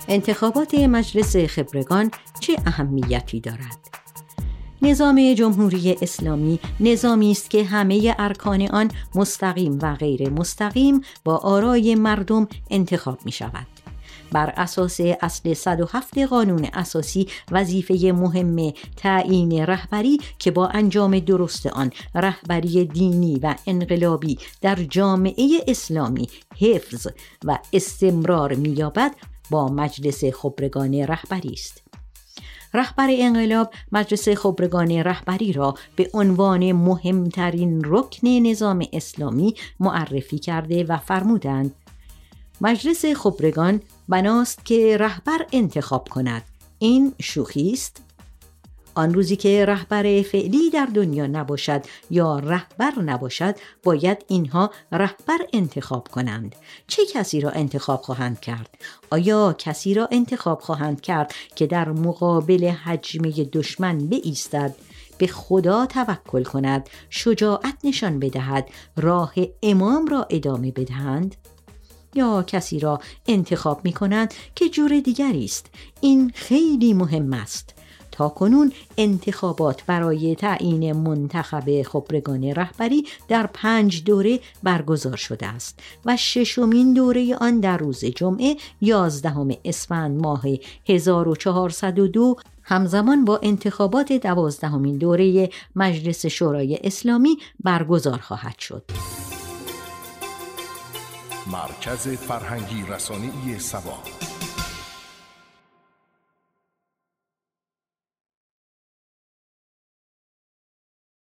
انتخابات مجلس خبرگان چه اهمیتی دارد؟ نظام جمهوری اسلامی نظامی است که همه ارکان آن مستقیم و غیر مستقیم با آرای مردم انتخاب می شود. بر اساس اصل 107 قانون اساسی وظیفه مهم تعیین رهبری که با انجام درست آن رهبری دینی و انقلابی در جامعه اسلامی حفظ و استمرار می‌یابد با مجلس خبرگان رهبری است. رهبر انقلاب مجلس خبرگان رهبری را به عنوان مهمترین رکن نظام اسلامی معرفی کرده و فرمودند مجلس خبرگان بناست که رهبر انتخاب کند. این شوخی است؟ آن روزی که رهبر فعلی در دنیا نباشد یا رهبر نباشد باید اینها رهبر انتخاب کنند. چه کسی را انتخاب خواهند کرد؟ آیا کسی را انتخاب خواهند کرد که در مقابل هجمه دشمن بایستد، به خدا توکل کند، شجاعت نشان بدهد، راه امام را ادامه بدهند؟ یا کسی را انتخاب می کنند که جور دیگری است؟ این خیلی مهم است. تا کنون انتخابات برای تعیین منتخب خبرگان رهبری در 5 دوره برگزار شده است و 6مین دوره آن در روز جمعه 11 اسفند ماه 1402 همزمان با انتخابات 12مین دوره مجلس شورای اسلامی برگزار خواهد شد. مرکز فرهنگی رسانه‌ای سبا.